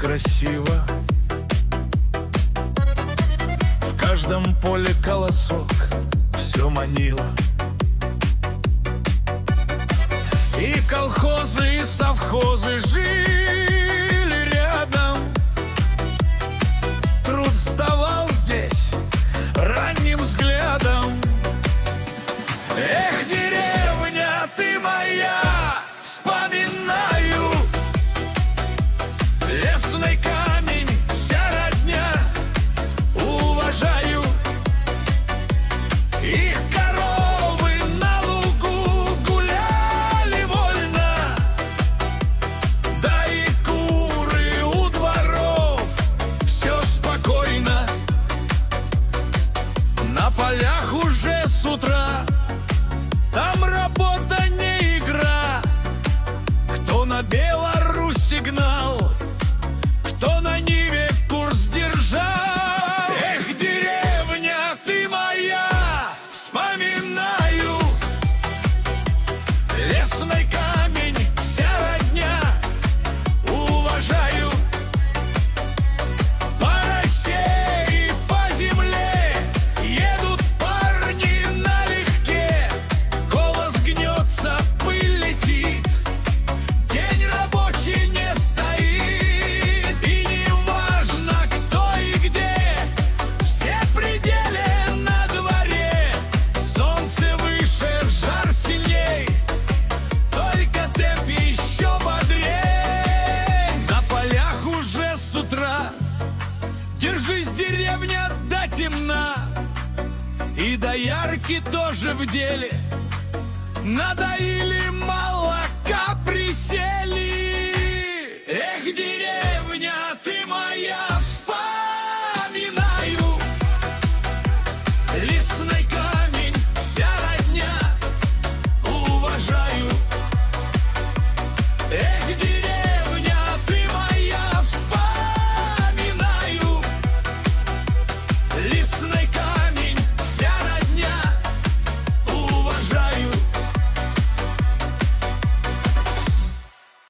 красиво. В каждом поле колосок все манило. И колхозы, и совхозы жили рядом. Труд вставал здесь ранним взглядом. Эх, деревня, ты моя, вспоминаю. Лесной камень, вся родня, уважаю. Их коровы на лугу гуляли вольно, да и куры у дворов, все спокойно. На полях уже с утра, там работа не игра. Кто на Беларусь сигнал, кто на Ниве курс держал. Эх, деревня, ты моя, вспоминаю. Лесной камень, вся родня, уважаю. По росе и по земле едут парни налегке. Колос гнется, пыль летит, день рабочий не стоит. И не важно, кто и где, все пределы на дворе. Солнце выше, жар сильней, только темп еще бодрей. На полях уже с утра, держись, деревня, до темна. И доярки тоже в деле, надоили, молока присели. Эх, деревня,